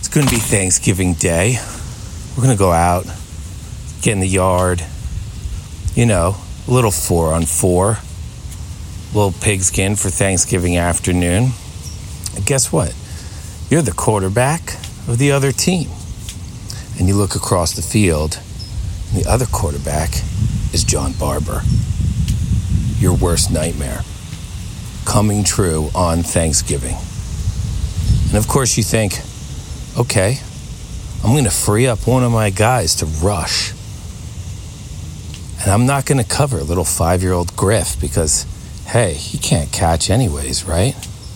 It's going to be Thanksgiving Day. We're going to go out, get in the yard, a little 4-on-4, little pigskin for Thanksgiving afternoon. And guess what? You're the quarterback of the other team. And you look across the field, and the other quarterback is John Barber. Your worst nightmare coming true on Thanksgiving. And of course you think, okay, I'm going to free up one of my guys to rush. And I'm not going to cover little 5-year-old Griff because, hey, he can't catch anyways, right?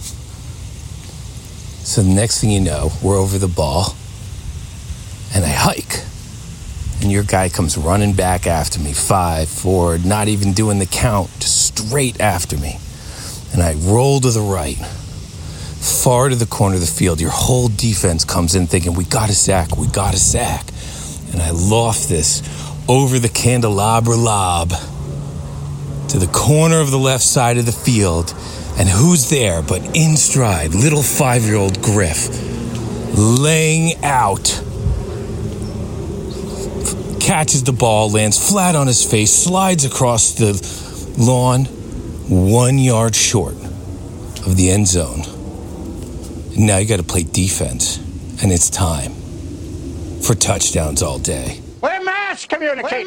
So the next thing you know, we're over the ball, and I hike. And your guy comes running back after me, 5, 4, not even doing the count, just straight after me. And I roll to the right, far to the corner of the field. Your whole defense comes in thinking, we got a sack. And I loft this over the candelabra lob to the corner of the left side of the field. And who's there but in stride, little 5-year-old Griff, laying out, catches the ball, lands flat on his face, slides across the lawn, 1 yard short of the end zone. And now you got to play defense, and it's time for touchdowns all day. We're mass communicating.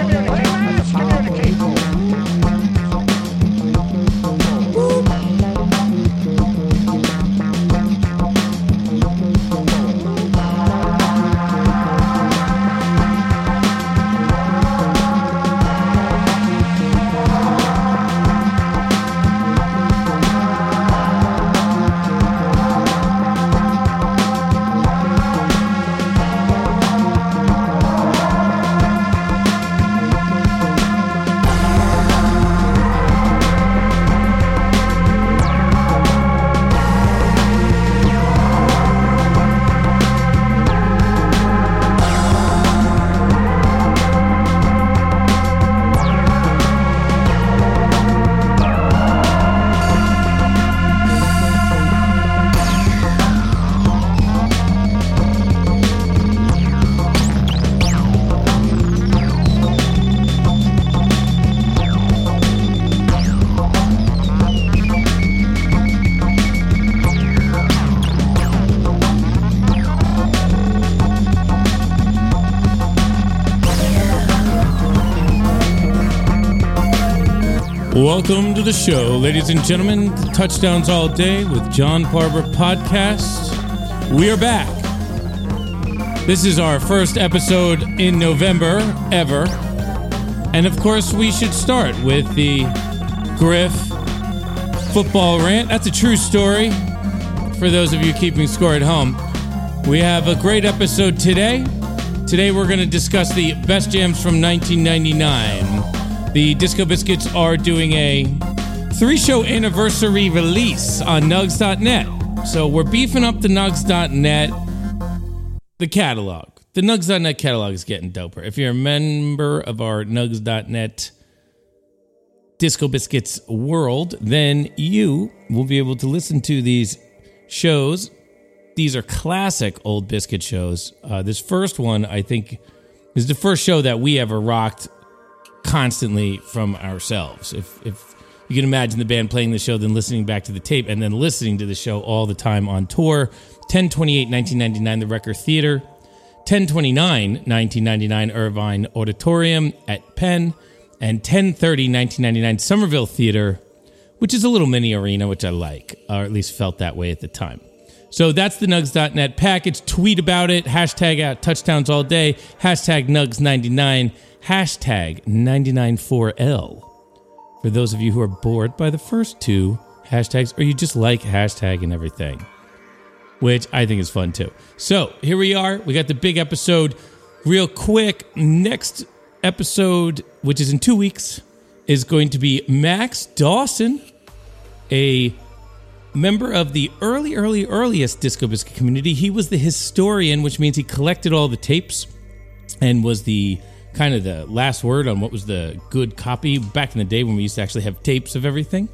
Welcome to the show, ladies and gentlemen. Touchdowns All Day with John Barber podcast. We are back. This is our first episode in November ever. And of course, we should start with the Griff football rant. That's a true story for those of you keeping score at home. We have a great episode today. Today we're going to discuss the best jams from 1999. The Disco Biscuits are doing a 3-show anniversary release on Nugs.net. So we're beefing up the Nugs.net, the catalog. The Nugs.net catalog is getting doper. If you're a member of our Nugs.net Disco Biscuits world, then you will be able to listen to these shows. These are classic old Biscuit shows. This first one, I think, is the first show that we ever rocked constantly from ourselves. If you can imagine the band playing the show, then listening back to the tape, and then listening to the show all the time on tour. 10/28/1999, the Record Theater. 10/29/1999, Irvine Auditorium at Penn. And 10/30/1999, Somerville Theater, which is a little mini arena, which I like, or at least felt that way at the time. So that's the Nugs.net package. Tweet about it. Hashtag out touchdowns all day. Hashtag Nugs99. Hashtag 994L. For those of you who are bored by the first two hashtags, or you just like hashtag and everything, which I think is fun too. So here we are. We got the big episode. Real quick, next episode, which is in 2 weeks, is going to be Max Dawson, a member of the earliest Disco Biscuit community. He was the historian, which means he collected all the tapes and was the kind of the last word on what was the good copy back in the day when we used to actually have tapes of everything.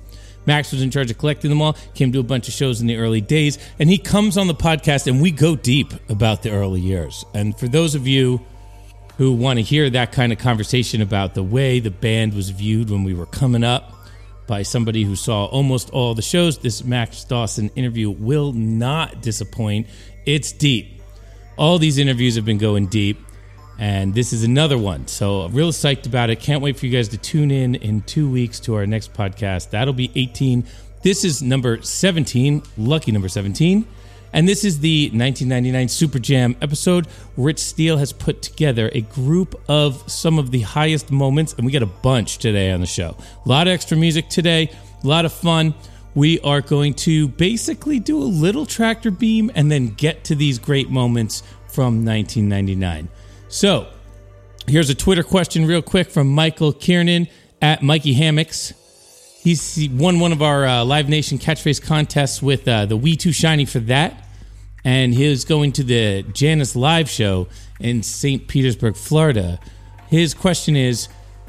Max was in charge of collecting them all, came to a bunch of shows in the early days, and he comes on the podcast and we go deep about the early years. And for those of you who want to hear that kind of conversation about the way the band was viewed when we were coming up by somebody who saw almost all the shows, this Max Dawson interview will not disappoint. It's deep. All these interviews have been going deep, and this is another one. So I'm real psyched about it. Can't wait for you guys to tune in 2 weeks to our next podcast. That'll be 18. This is number 17, lucky number 17. And this is the 1999 Super Jam episode. Rich Steele has put together a group of some of the highest moments, and we got a bunch today on the show. A lot of extra music today, a lot of fun. We are going to basically do a little tractor beam and then get to these great moments from 1999. So, here's a Twitter question real quick from Michael Kiernan at Mikey Hammocks. He won one of our Live Nation catchphrase contests with the We Too Shiny for that. And he was going to the Janice Live show in St. Petersburg, Florida. His question is,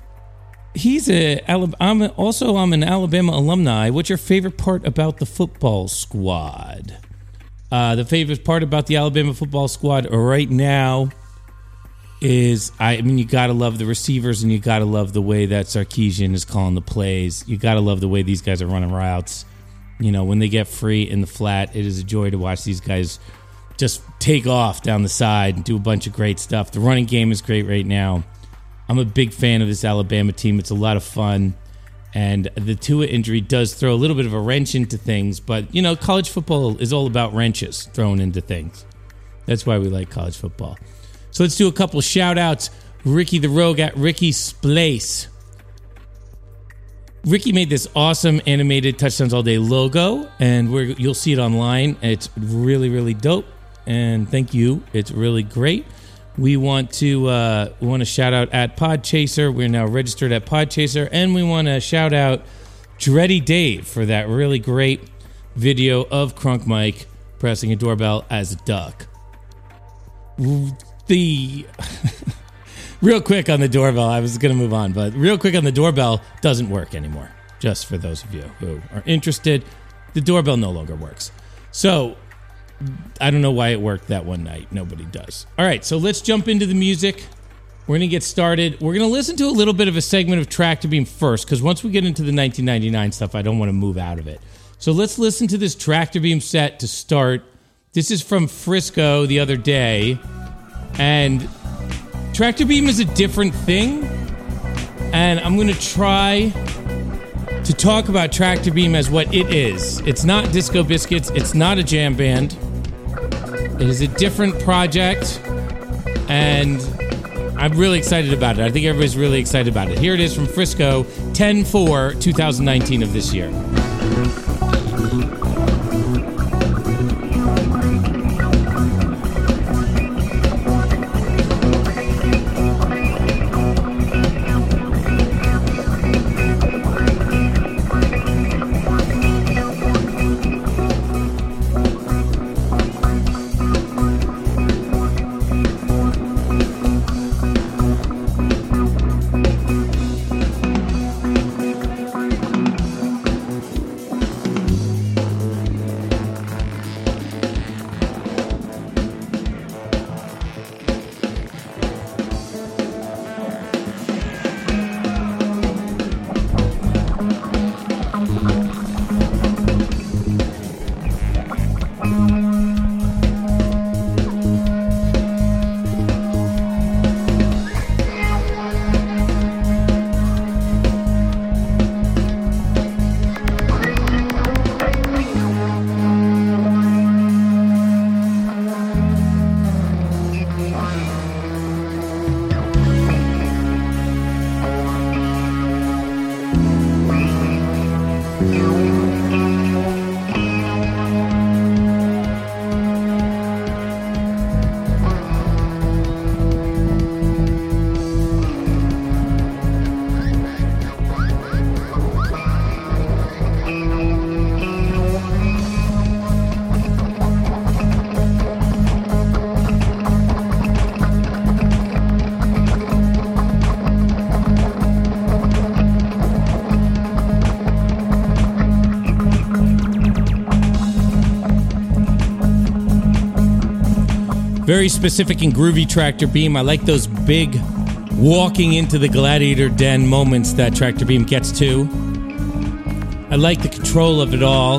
I'm an Alabama alumni. What's your favorite part about the football squad? The favorite part about the Alabama football squad right now is, you got to love the receivers, and you got to love the way that Sarkisian is calling the plays. You got to love the way these guys are running routes. You know, when they get free in the flat, it is a joy to watch these guys just take off down the side and do a bunch of great stuff. The running game is great right now. I'm a big fan of this Alabama team. It's a lot of fun. And the Tua injury does throw a little bit of a wrench into things. But, you know, college football is all about wrenches thrown into things. That's why we like college football. So let's do a couple shout-outs. Ricky the Rogue at Ricky Splace. Ricky made this awesome animated Touchdowns All Day logo, and you'll see it online. It's really, really dope, and thank you. It's really great. We want to shout out at Podchaser. We're now registered at Podchaser, and we want to shout out Dreddy Dave for that really great video of Crunk Mike pressing a doorbell as a duck. Real quick on the doorbell, I was going to move on, but real quick on the doorbell, doesn't work anymore. Just for those of you who are interested, the doorbell no longer works. So, I don't know why it worked that one night. Nobody does. All right, so let's jump into the music. We're going to get started. We're going to listen to a little bit of a segment of Tractor Beam first, because once we get into the 1999 stuff, I don't want to move out of it. So let's listen to this Tractor Beam set to start. This is from Frisco the other day, and Tractor Beam is a different thing, and I'm going to try to talk about Tractor Beam as what it is. It's not Disco Biscuits. It's not a jam band. It is a different project, and I'm really excited about it. I think everybody's really excited about it. Here it is from Frisco, 10/4/2019 of this year. Very specific and groovy Tractor Beam. I like those big walking into the gladiator den moments that Tractor Beam gets to. I like the control of it all.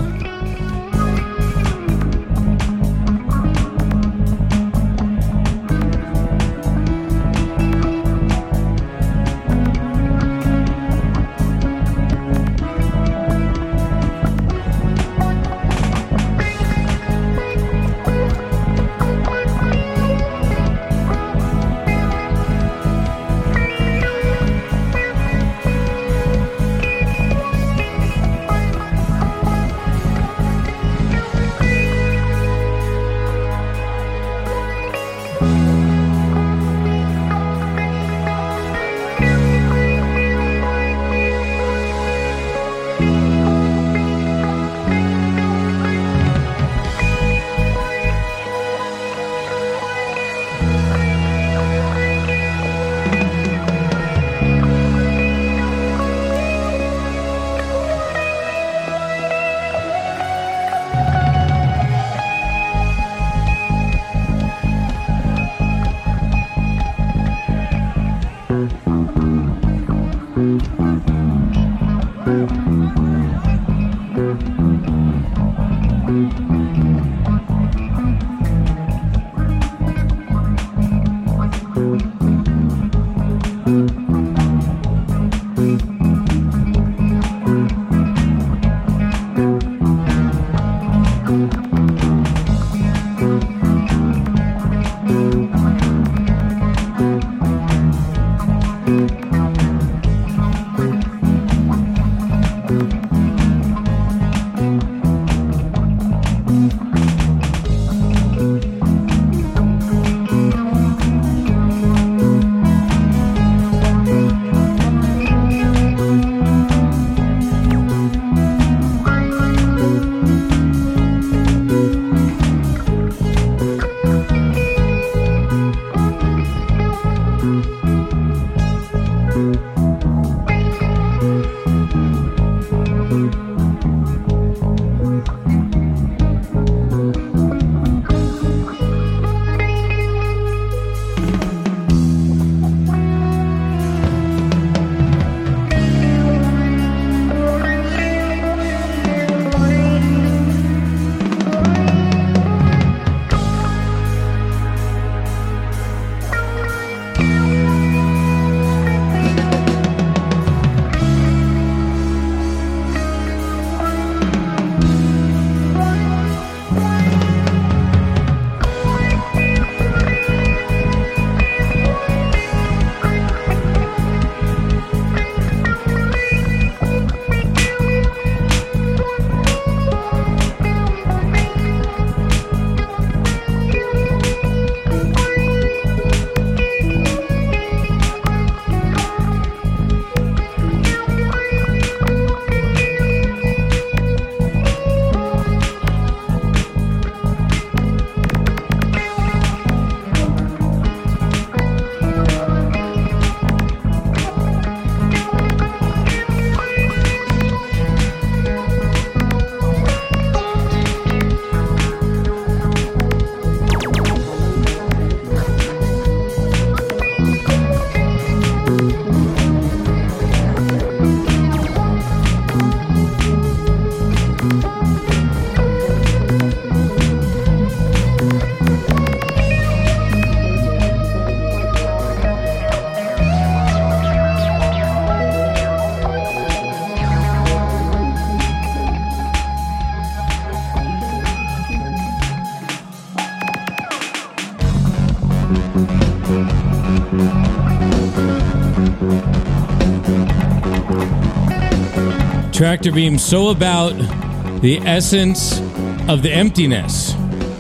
Tractor Beam so about the essence of the emptiness.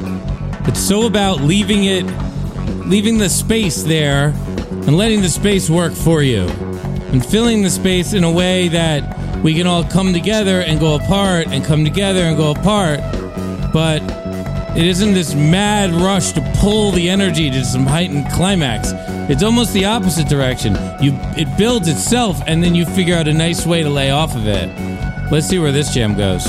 It's so about leaving the space there and letting the space work for you and filling the space in a way that we can all come together and go apart and come together and go apart. But it isn't this mad rush to pull the energy to some heightened climax. It's almost the opposite direction. It builds itself, and then you figure out a nice way to lay off of it. Let's see where this jam goes.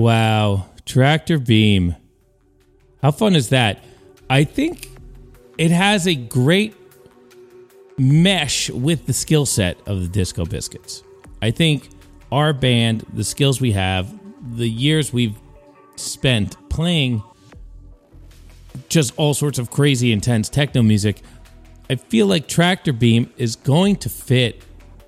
Wow. Tractor Beam. How fun is that? I think it has a great mesh with the skill set of the Disco Biscuits. I think our band, the skills we have, the years we've spent playing just all sorts of crazy, intense techno music, I feel like Tractor Beam is going to fit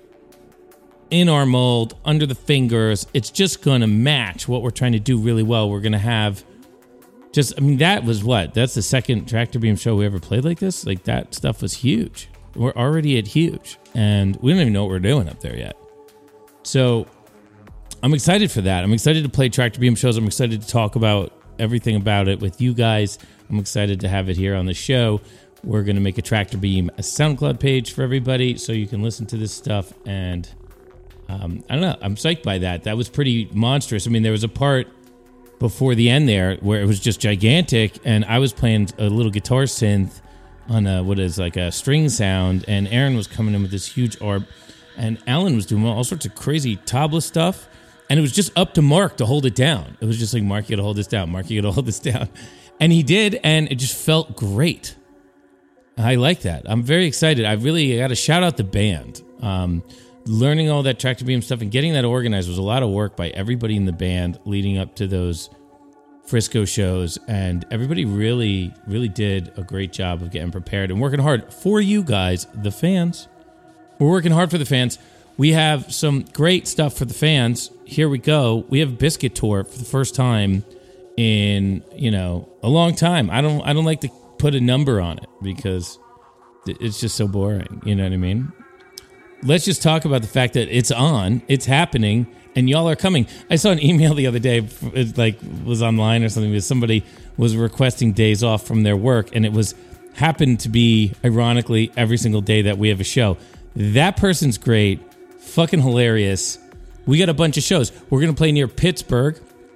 in our mold, under the fingers. It's just going to match what we're trying to do really well. We're going to have that was what? That's the second Tractor Beam show we ever played like this? Like, that stuff was huge. We're already at huge, and we don't even know what we're doing up there yet. So I'm excited for that. I'm excited to play Tractor Beam shows. I'm excited to talk about everything about it with you guys. I'm excited to have it here on the show. We're going to make a Tractor Beam a SoundCloud page for everybody so you can listen to this stuff. And I don't know. I'm psyched by that. That was pretty monstrous. I mean, there was a part before the end there where it was just gigantic, and I was playing a little guitar synth on a string sound, and Aaron was coming in with this huge ARP, and Alan was doing all sorts of crazy tabla stuff, and it was just up to Mark to hold it down. It was just like, Mark, you gotta hold this down. Mark, you gotta hold this down. And he did, and it just felt great. I like that. I'm very excited. I got to shout out the band. Learning all that Tractor Beam stuff and getting that organized was a lot of work by everybody in the band leading up to those Frisco shows, and everybody really, really did a great job of getting prepared and working hard for you guys, the fans. We're working hard for the fans. We have some great stuff for the fans. Here we go. We have Biscuit Tour for the first time in, a long time. I don't like to put a number on it because it's just so boring. You know what I mean? Let's just talk about the fact that it's on, it's happening, and y'all are coming. I saw an email the other day, it was online or something, because somebody was requesting days off from their work, and it happened to be, ironically, every single day that we have a show. That person's great, fucking hilarious. We got a bunch of shows. We're going to play near Pittsburgh,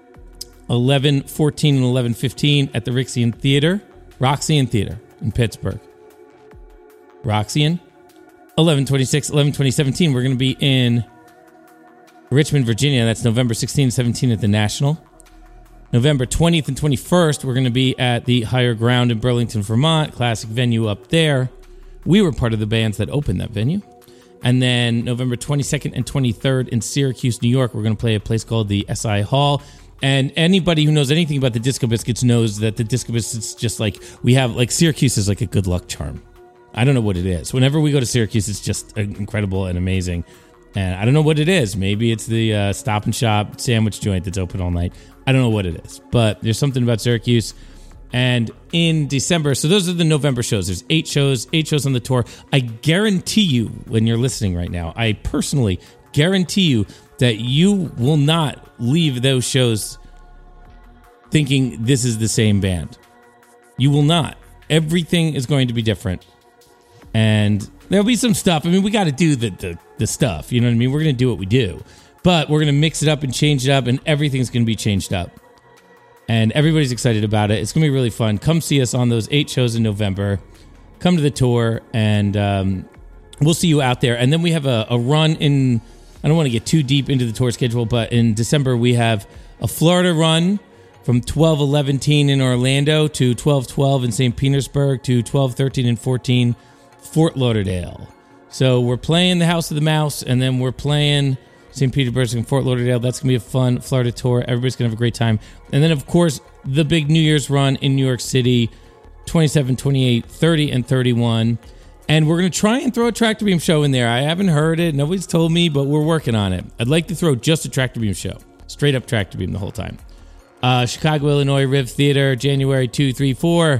11/14 and 11/15 at the Roxy Theater in Pittsburgh. Roxy 11/26, 11/2017, we're going to be in Richmond, Virginia. That's November 16th and 17th at the National. November 20th and 21st, we're going to be at the Higher Ground in Burlington, Vermont. Classic venue up there. We were part of the bands that opened that venue. And then November 22nd and 23rd in Syracuse, New York, we're going to play a place called the SI Hall. And anybody who knows anything about the Disco Biscuits knows that the Disco Biscuits just Syracuse is like a good luck charm. I don't know what it is. Whenever we go to Syracuse, it's just incredible and amazing. And I don't know what it is. Maybe it's the Stop and Shop sandwich joint that's open all night. I don't know what it is. But there's something about Syracuse. And in December, so those are the November shows. There's 8 shows on the tour. I guarantee you, when you're listening right now, I personally guarantee you that you will not leave those shows thinking this is the same band. You will not. Everything is going to be different. And there'll be some stuff. I mean, we got to do the stuff. You know what I mean? We're going to do what we do. But we're going to mix it up and change it up, and everything's going to be changed up. And everybody's excited about it. It's going to be really fun. Come see us on those 8 shows in November. Come to the tour, and we'll see you out there. And then we have a run in, I don't want to get too deep into the tour schedule, but in December we have a Florida run from 12/11 in Orlando to 12/12 in St. Petersburg to 12/13 and 14 Fort Lauderdale. So we're playing the House of the Mouse, and then we're playing St. Petersburg and Fort Lauderdale. That's going to be a fun Florida tour. Everybody's going to have a great time. And then, of course, the big New Year's run in New York City, 27, 28, 30, and 31. And we're going to try and throw a Tractor Beam show in there. I haven't heard it. Nobody's told me, but we're working on it. I'd like to throw just a Tractor Beam show. Straight up Tractor Beam the whole time. Chicago, Illinois, Riv Theater, January 2, 3, 4.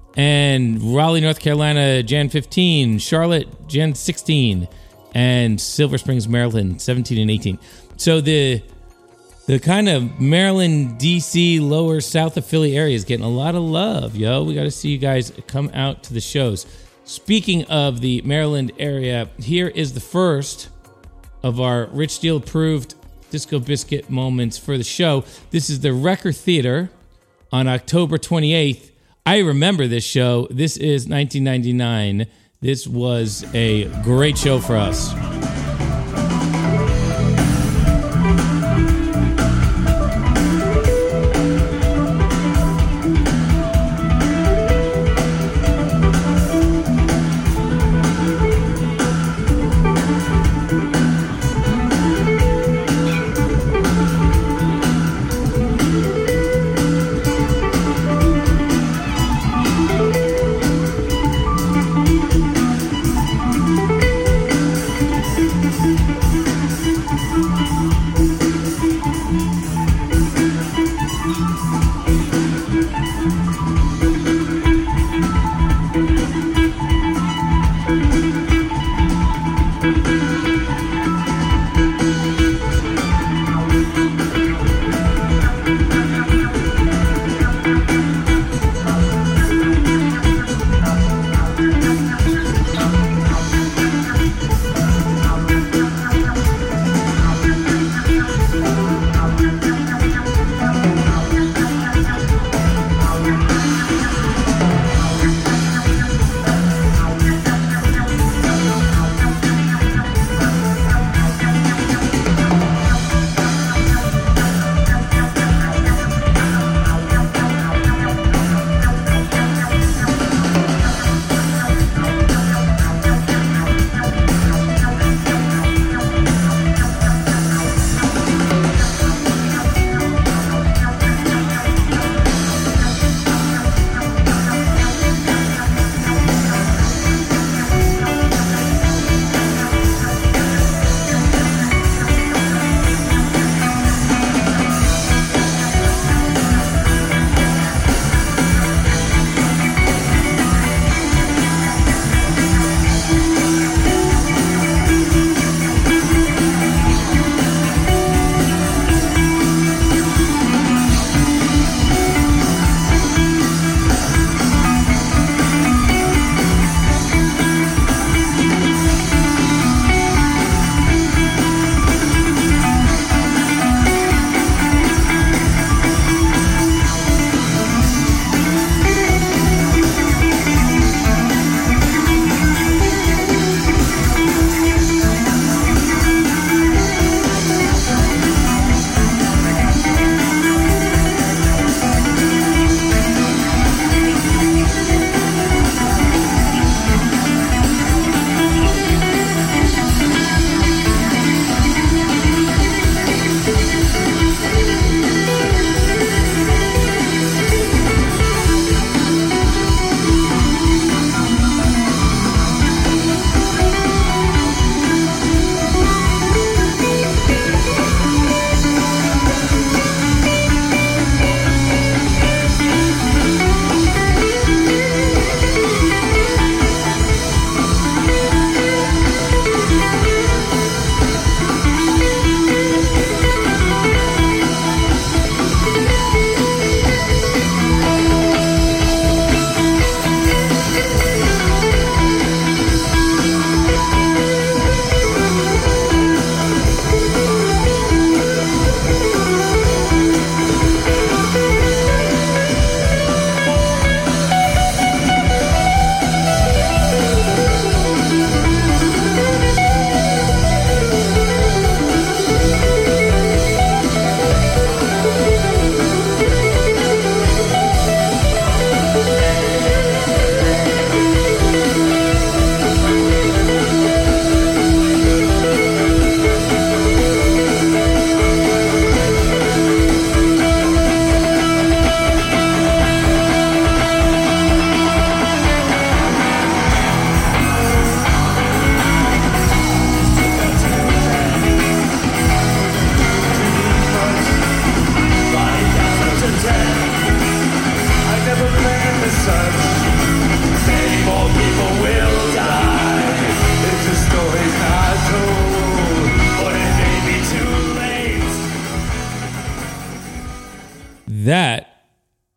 And Raleigh, North Carolina, Jan 15. Charlotte, Jan 16. And Silver Springs, Maryland, 17 and 18. So the kind of Maryland, D.C., lower south of Philly area is getting a lot of love, yo. We got to see you guys come out to the shows. Speaking of the Maryland area, here is the first of our Rich Steele approved Disco Biscuit moments for the show. This is the Wrecker Theater on October 28th. I remember this show. This is 1999. This was a great show for us.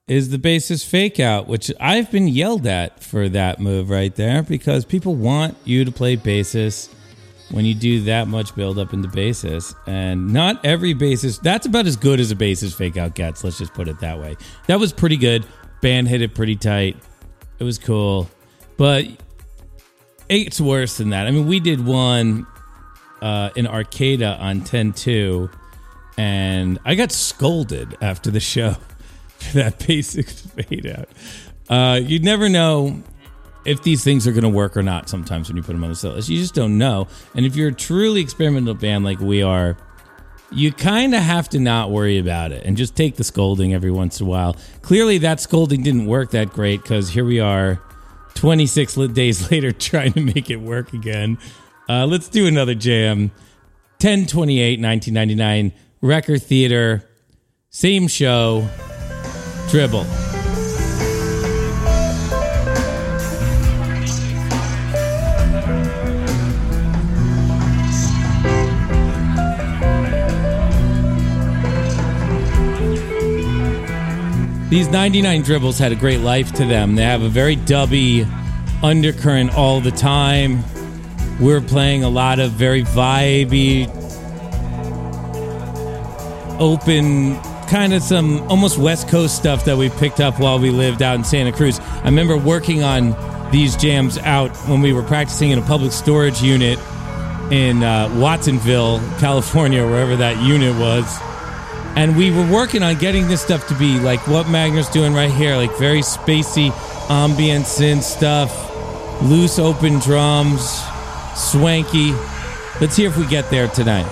is the bassist fake out, which I've been yelled at for that move right there because people want you to play bassist when you do that much build up into bassist. And not every bassist, that's about as good as a bassist fake out gets. Let's just put it that way. That was pretty good. Band hit it pretty tight. It was cool. But it's worse than that. I mean, we did one in Arcata on 10-2, and I got scolded after the show for that bassist fade out. You never know if these things are going to work or not sometimes when you put them on the set list. You just don't know. And if you're a truly experimental band like we are, you kind of have to not worry about it and just take the scolding every once in a while. Clearly, that scolding didn't work that great because here we are 26 days later trying to make it work again. Let's do another jam. 10/28/1999, Record Theater, same show, Dribble. These 99 Dribbles had a great life to them. They have a very dubby undercurrent all the time. We're playing a lot of very vibey, open, kind of some almost West Coast stuff that we picked up while we lived out in Santa Cruz. I remember working on these jams out when we were practicing in a public storage unit in Watsonville, California, wherever that unit was. And we were working on getting this stuff to be like what Magner's doing right here, like very spacey ambient synth stuff, loose open drums, swanky. Let's hear if we get there tonight.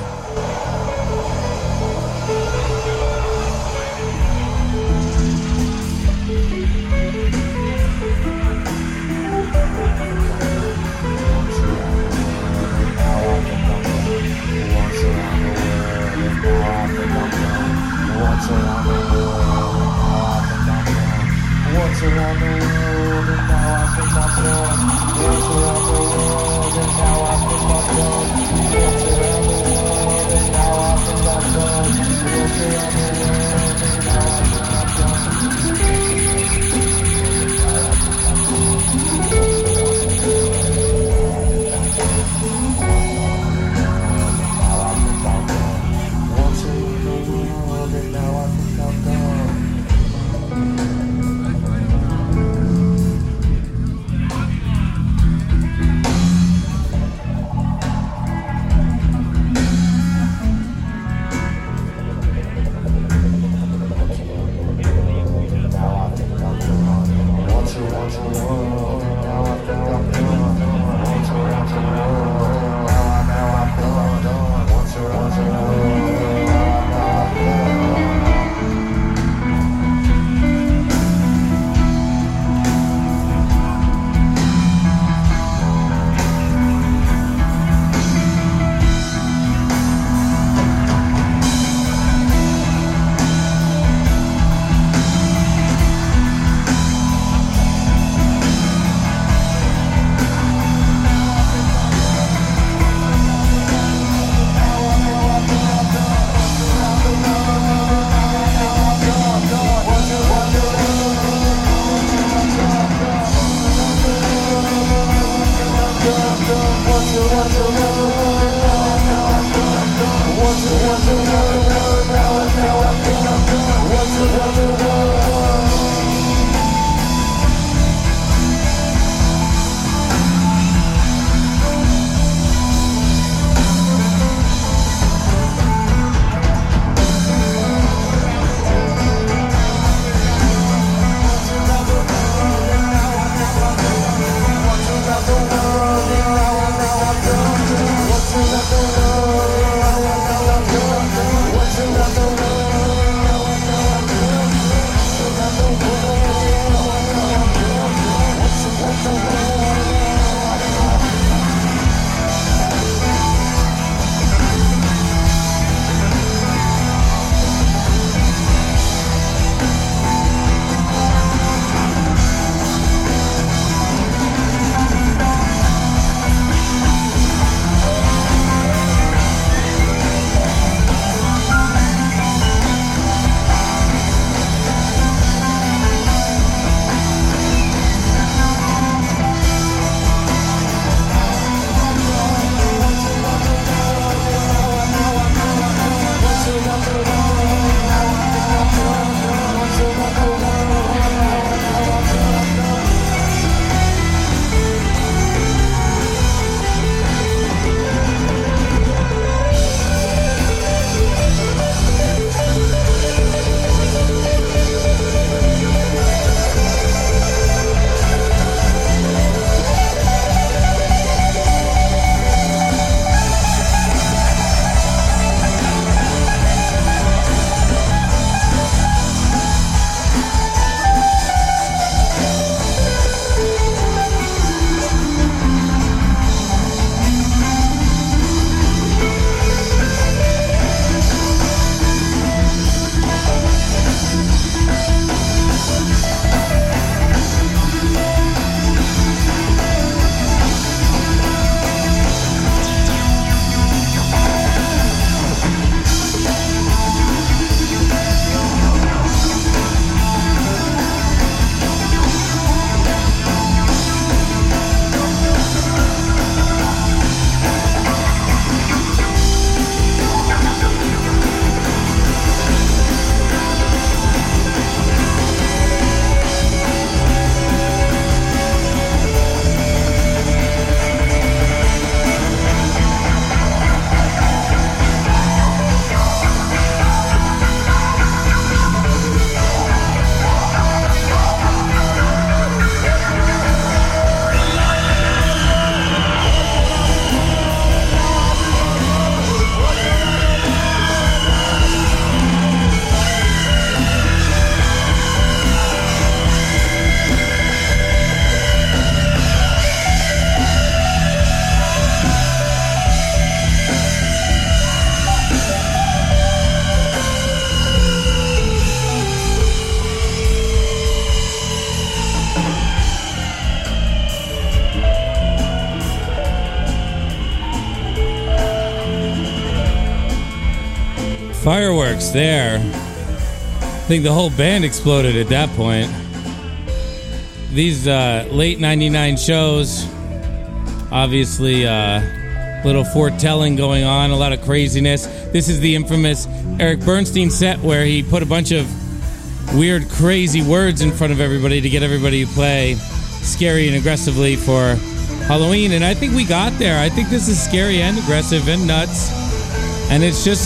Fireworks there. I think the whole band exploded at that point. These late 99 shows, obviously little foretelling going on, a lot of craziness. This is the infamous Eric Bernstein set where he put a bunch of weird, crazy words in front of everybody to get everybody to play scary and aggressively for Halloween. And I think we got there. I think this is scary and aggressive and nuts. And it's just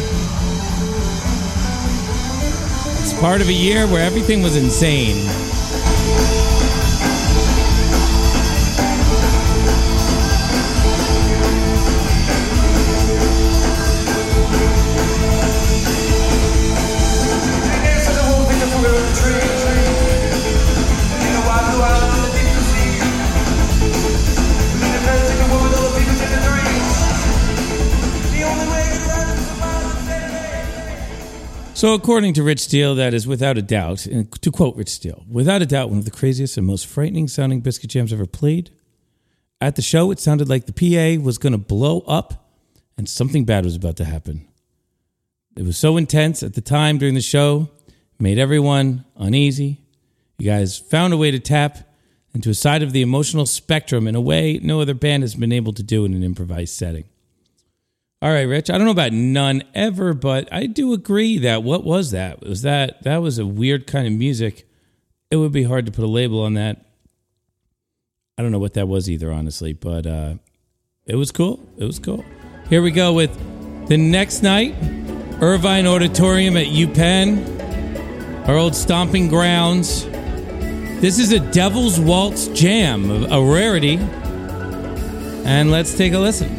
it's part of a year where everything was insane. So according to Rich Steele, that is without a doubt, and to quote Rich Steele, without a doubt one of the craziest and most frightening sounding Biscuit Jams ever played. At the show, it sounded like the PA was going to blow up and something bad was about to happen. It was so intense at the time during the show, made everyone uneasy. You guys found a way to tap into a side of the emotional spectrum in a way no other band has been able to do in an improvised setting. All right, Rich, I don't know about none ever, but I do agree that what was that? That was a weird kind of music. It would be hard to put a label on that. I don't know what that was either, honestly, but it was cool. It was cool. Here we go with the next night, Irvine Auditorium at UPenn, our old stomping grounds. This is a Devil's Waltz jam, a rarity. And let's take a listen.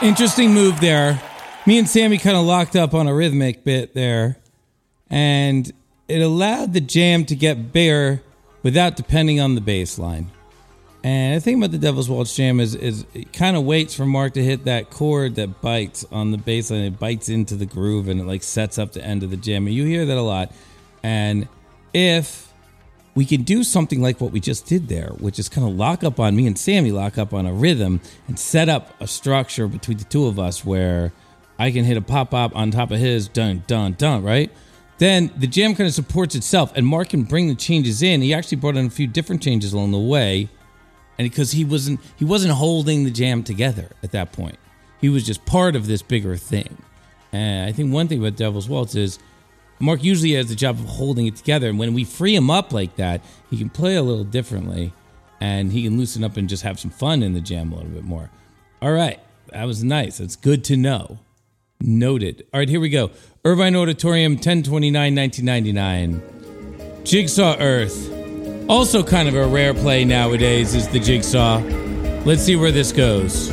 Interesting move there. Me and Sammy kind of locked up on a rhythmic bit there, and it allowed the jam to get bigger without depending on the bass line. And the thing about the Devil's Waltz jam is it kind of waits for Mark to hit that chord that bites on the bass line. It bites into the groove and it like sets up the end of the jam. And you hear that a lot. And if we can do something like what we just did there, which is kind of lock up on me and Sammy, lock up on a rhythm and set up a structure between the two of us where I can hit a pop-up on top of his, dun, dun, dun, right? Then the jam kind of supports itself, and Mark can bring the changes in. He actually brought in a few different changes along the way, and because he wasn't holding the jam together at that point. He was just part of this bigger thing. And I think one thing about Devil's Waltz is Mark usually has the job of holding it together, and when we free him up like that, he can play a little differently, and he can loosen up and just have some fun in the jam a little bit more. All right, that was nice. That's good to know. Noted. All right, here we go. Irvine Auditorium, 10/29/1999. Jigsaw Earth. Also kind of a rare play nowadays is the Jigsaw. Let's see where this goes.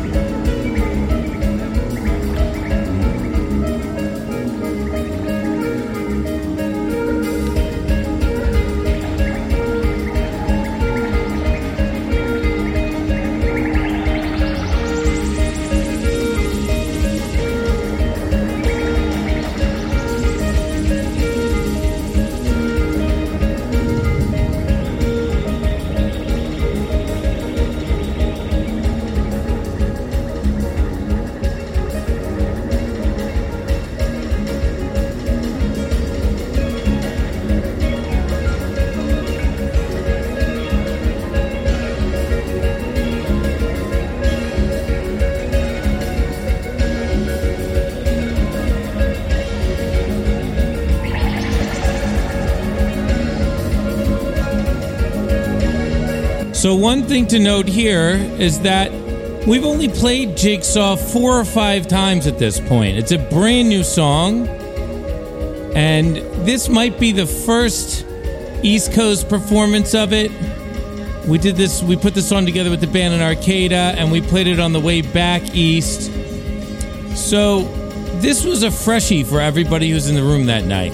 So one thing to note here is that we've only played Jigsaw 4 or 5 times at this point. It's a brand new song, and this might be the first East Coast performance of it. We put this song together with the band in Arcata, and we played it on the way back east. So this was a freshie for everybody who's in the room that night.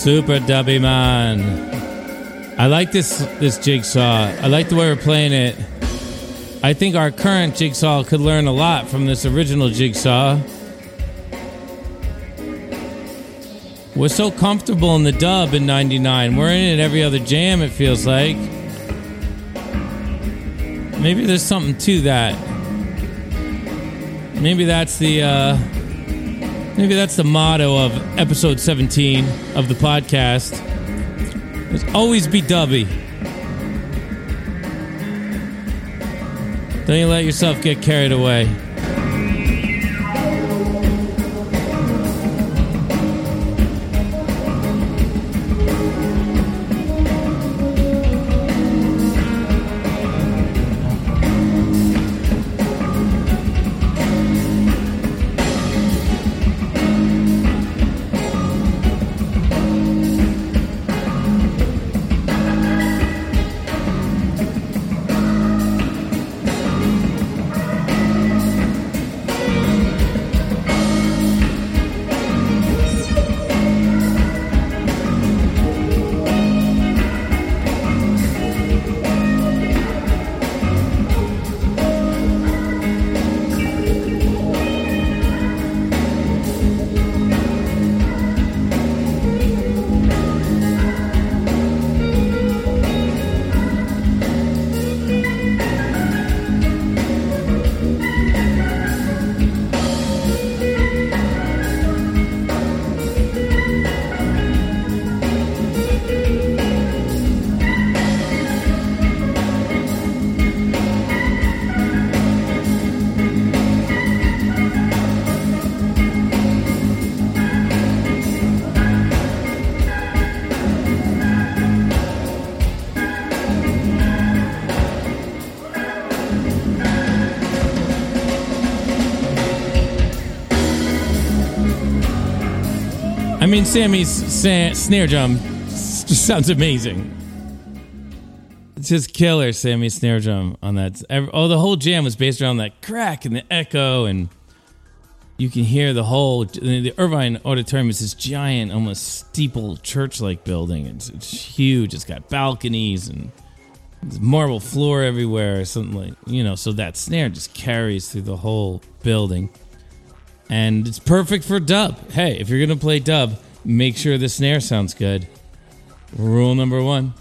Super dubby man. I like this jigsaw. I like the way we're playing it. I think our current jigsaw could learn a lot from this original jigsaw. We're so comfortable in the dub in 99. We're in it every other jam, it feels like. Maybe there's something to that. Maybe that's the motto of episode 17 of the podcast. Let's always be dubby. Don't you let yourself get carried away. I mean, Sammy's snare drum just sounds amazing. It's just killer, Sammy's snare drum on that. The whole jam was based around that crack and the echo, and you can hear the Irvine Auditorium is this giant, almost steeple church-like building. It's huge. It's got balconies and there's marble floor everywhere or something like, so that snare just carries through the whole building. And it's perfect for dub. Hey, if you're going to play dub, make sure the snare sounds good. Rule number 1.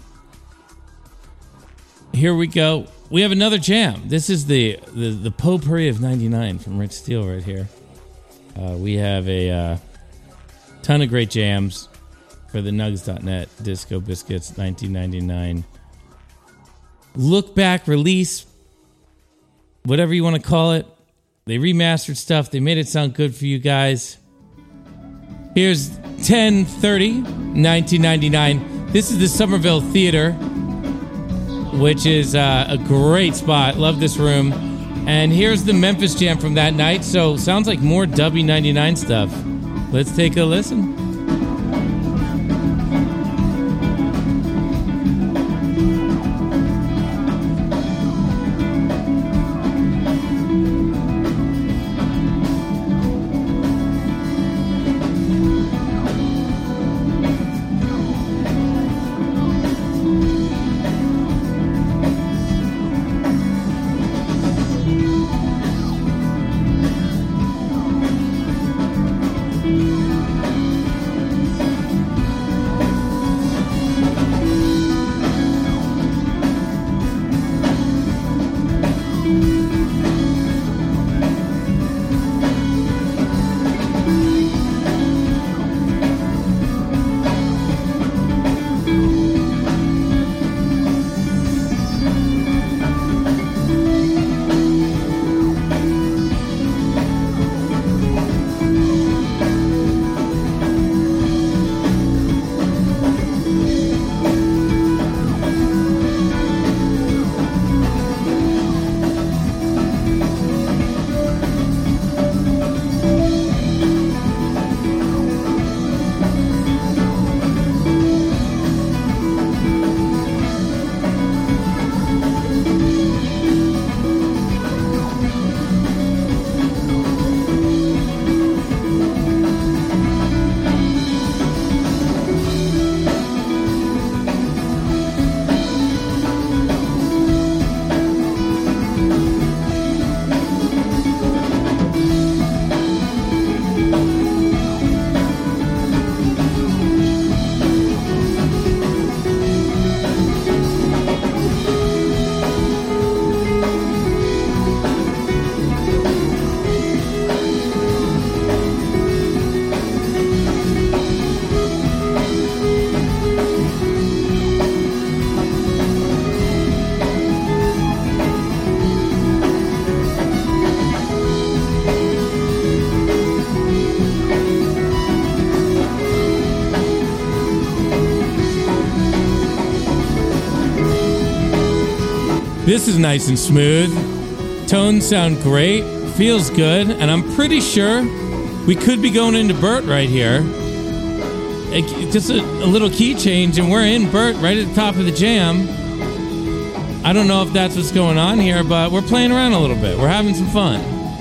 Here we go. We have another jam. This is the potpourri of 99 from Rich Steele right here. We have a ton of great jams for the Nugs.net Disco Biscuits 1999 look back release, whatever you want to call it. They remastered stuff. They made it sound good for you guys. Here's 10/30, 1999. This is the Somerville Theater, which is a great spot. Love this room. And here's the Memphis Jam from that night. So sounds like more Dubby 99 stuff. Let's take a listen. This is nice and smooth. Tones sound great. Feels good. And I'm pretty sure we could be going into Bert right here. Just a little key change, and we're in Bert right at the top of the jam. I don't know if that's what's going on here, but we're playing around a little bit. We're having some fun.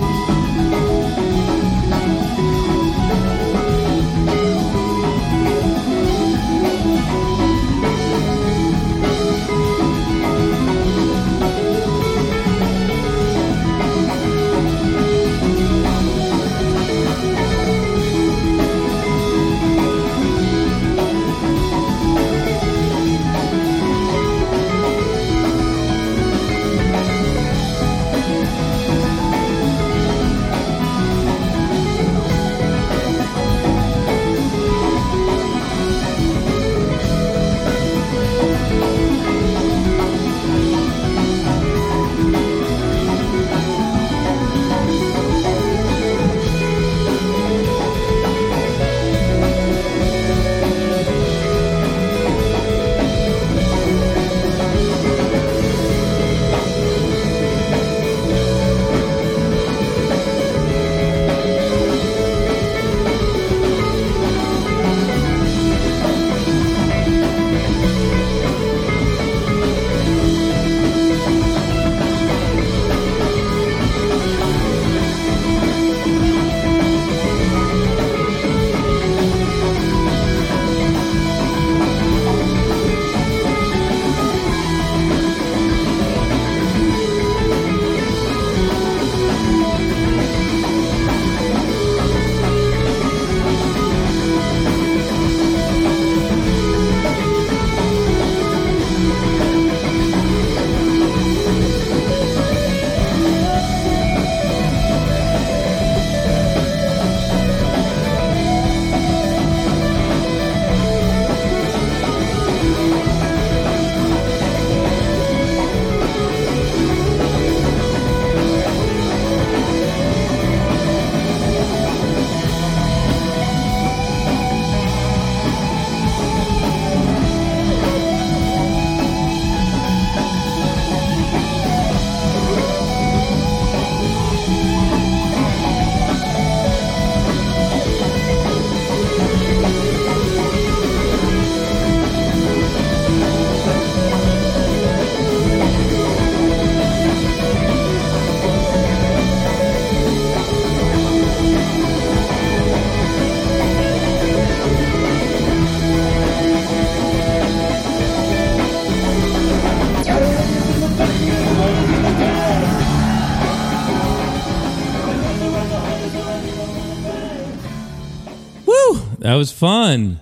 That was fun.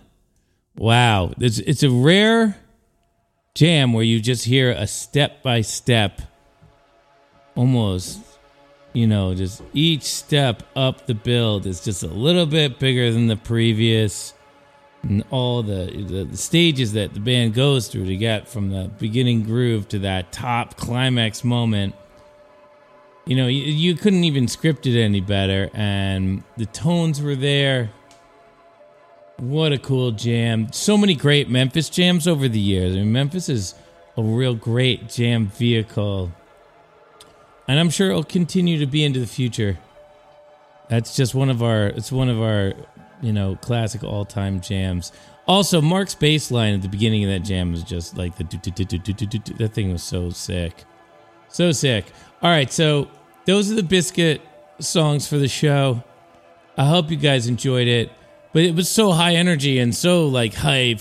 Wow. It's a rare jam where you just hear a step-by-step, almost, just each step up the build is just a little bit bigger than the previous. And all the stages that the band goes through to get from the beginning groove to that top climax moment. You couldn't even script it any better, and the tones were there. What a cool jam. So many great Memphis jams over the years. Memphis is a real great jam vehicle. And I'm sure it'll continue to be into the future. That's just one of our classic all-time jams. Also, Mark's bass line at the beginning of that jam was just like that thing was so sick. So sick. All right, so those are the Biscuit songs for the show. I hope you guys enjoyed it. But it was so high energy and so hype.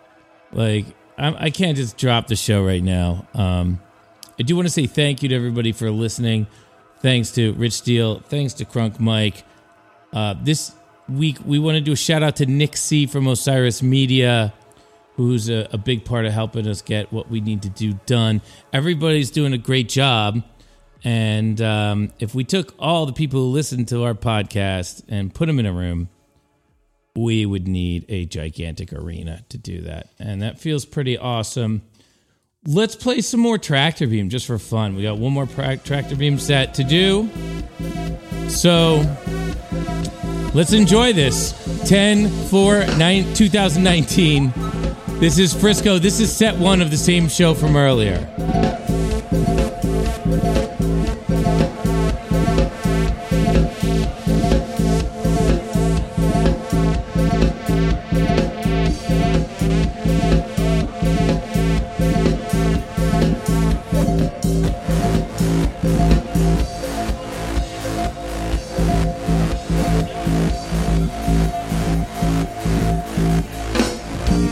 I can't just drop the show right now. I do want to say thank you to everybody for listening. Thanks to Rich Steele. Thanks to Crunk Mike. This week we want to do a shout out to Nick C from Osiris Media, who's a big part of helping us get what we need to do done. Everybody's doing a great job. And if we took all the people who listen to our podcast and put them in a room, we would need a gigantic arena to do that. And that feels pretty awesome. Let's play some more Tractor Beam just for fun. We got one more Tractor Beam set to do. So let's enjoy this. 10/4/2019. This is Frisco. This is set one of the same show from earlier.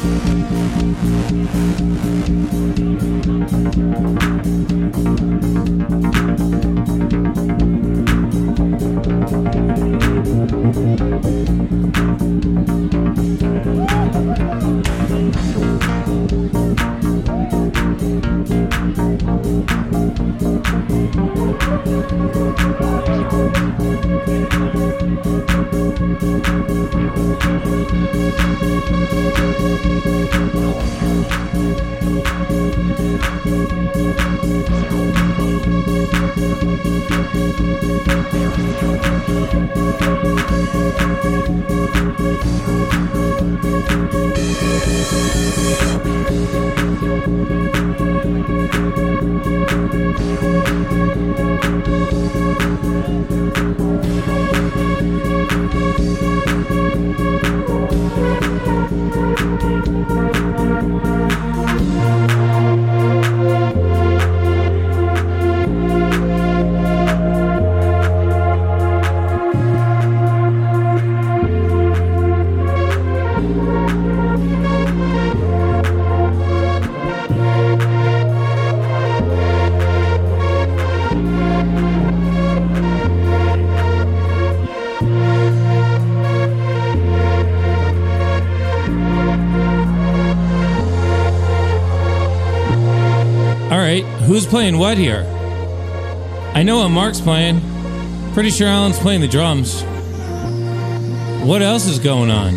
Who's playing what here? I know what Mark's playing. Pretty sure Alan's playing the drums. What else is going on?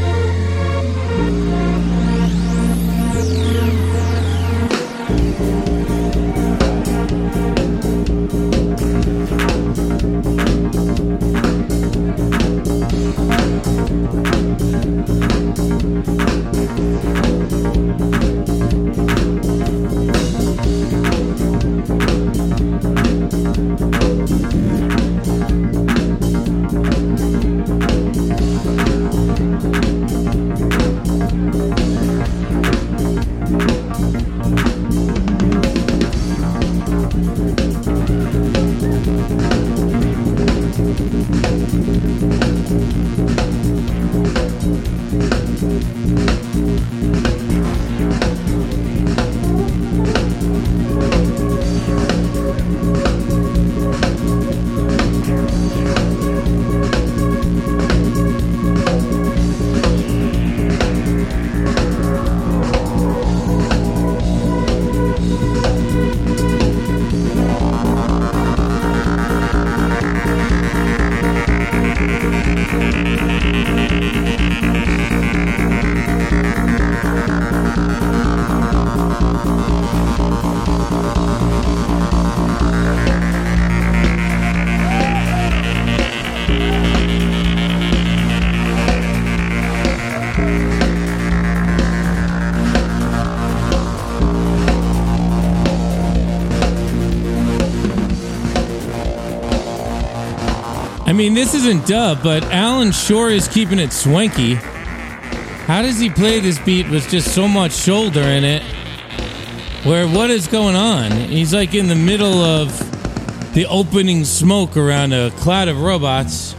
I mean, this isn't dub, but Alan sure is keeping it swanky. How does he play this beat with just so much shoulder in it? Where, what is going on? He's like in the middle of the opening smoke around a cloud of robots.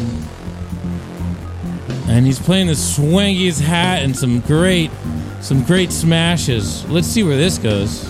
And he's playing the swankiest hat and some great smashes. Let's see where this goes.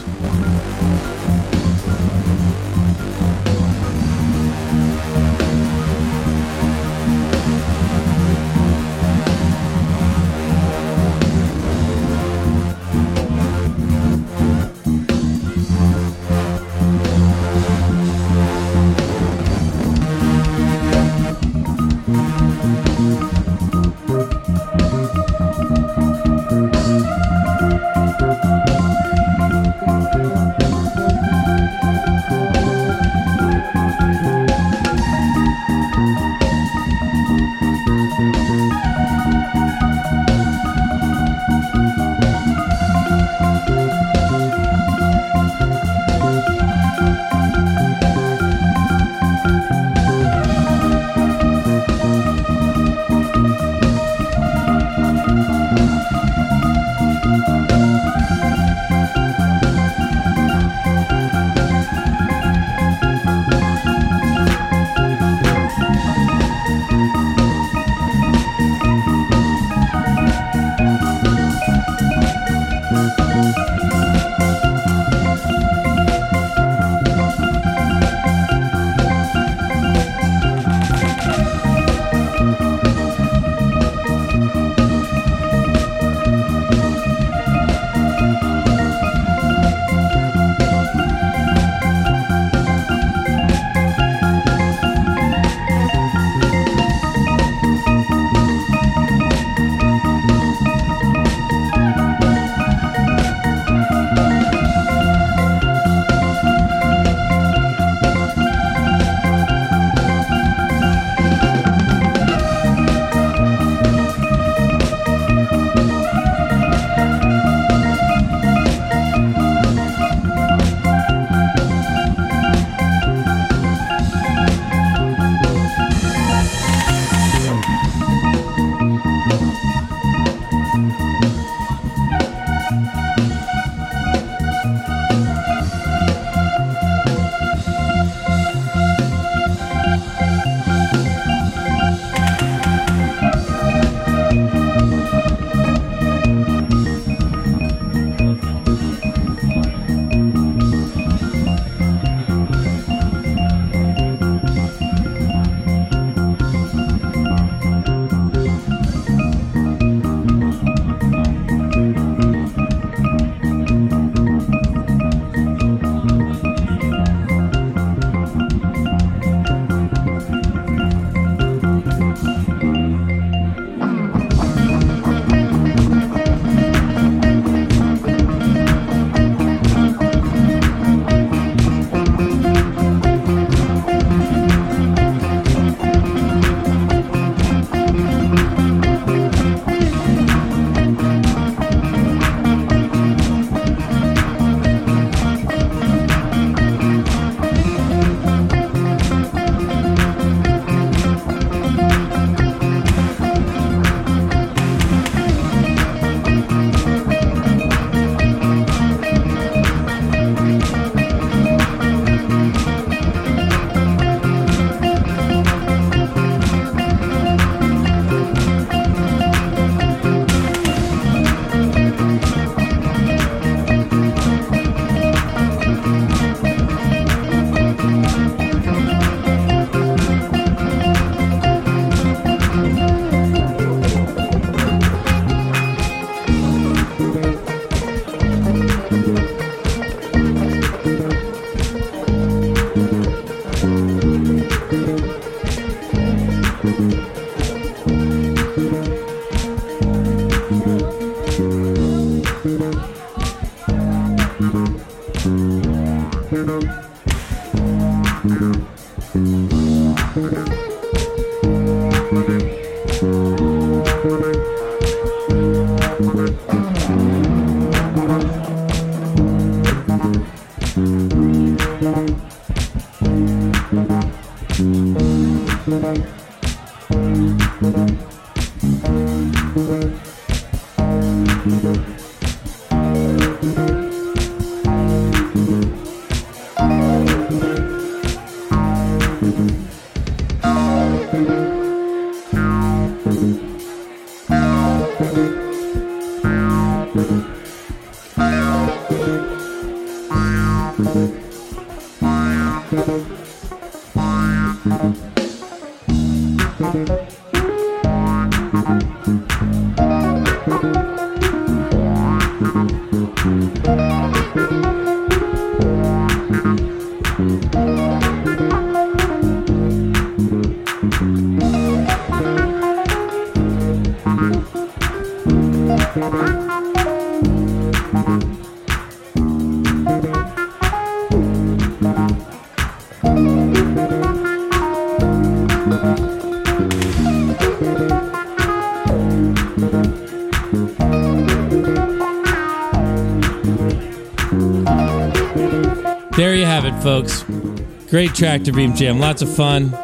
There you have it, folks. Great track to Beam Jam. Lots of fun.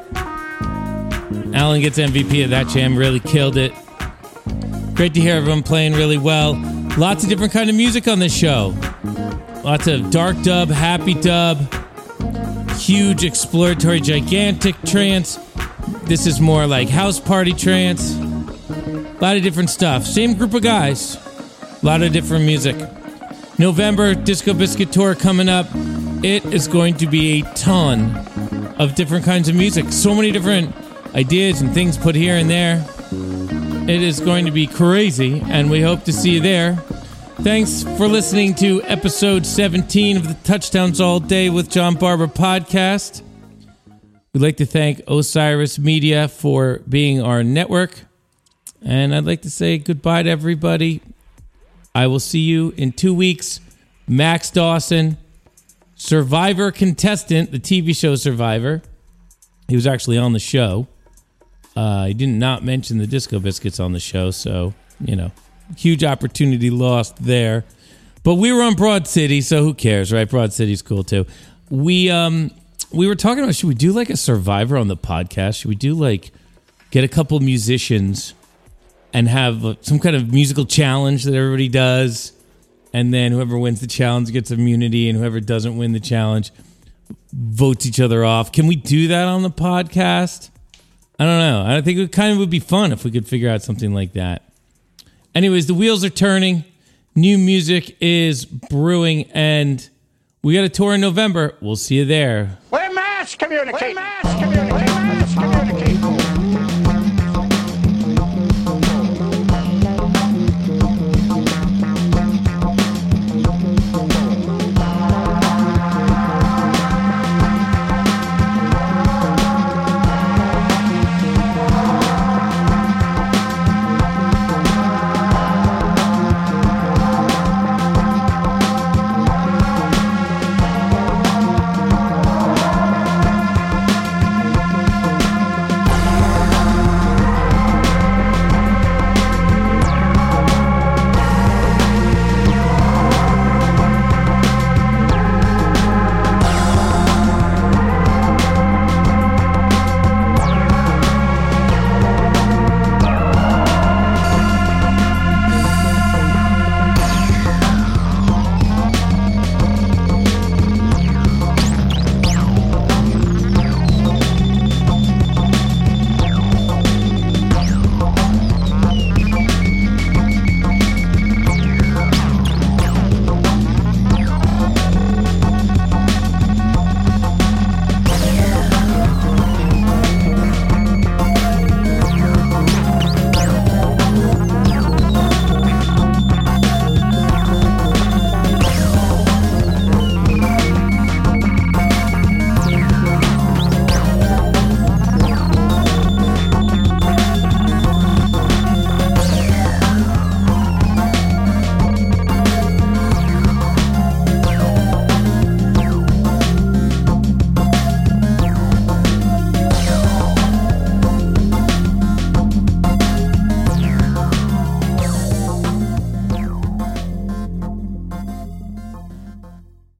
Alan gets MVP of that jam. Really killed it. Great to hear everyone playing really well. Lots of different kind of music on this show. Lots of dark dub, happy dub, huge exploratory gigantic trance. This is more like house party trance. A lot of different stuff. Same group of guys. A lot of different music. November Disco Biscuit Tour coming up. It is going to be a ton of different kinds of music. So many different ideas and things put here and there. It is going to be crazy, and we hope to see you there. Thanks for listening to episode 17 of the Touchdowns All Day with John Barber podcast. We'd like to thank Osiris Media for being our network. And I'd like to say goodbye to everybody. I will see you in 2 weeks. Max Dawson, Survivor contestant, the TV show Survivor. He was actually on the show. He did not mention the Disco Biscuits on the show, so, huge opportunity lost there. But we were on Broad City, so who cares, right? Broad City's cool, too. We were talking about, should we do, like, a Survivor on the podcast? Should we do, like, get a couple musicians and have some kind of musical challenge that everybody does, and then whoever wins the challenge gets immunity, and whoever doesn't win the challenge votes each other off? Can we do that on the podcast? I don't know. I think it kind of would be fun if we could figure out something like that. Anyways, the wheels are turning. New music is brewing, and we got a tour in November. We'll see you there. We're mass communicating.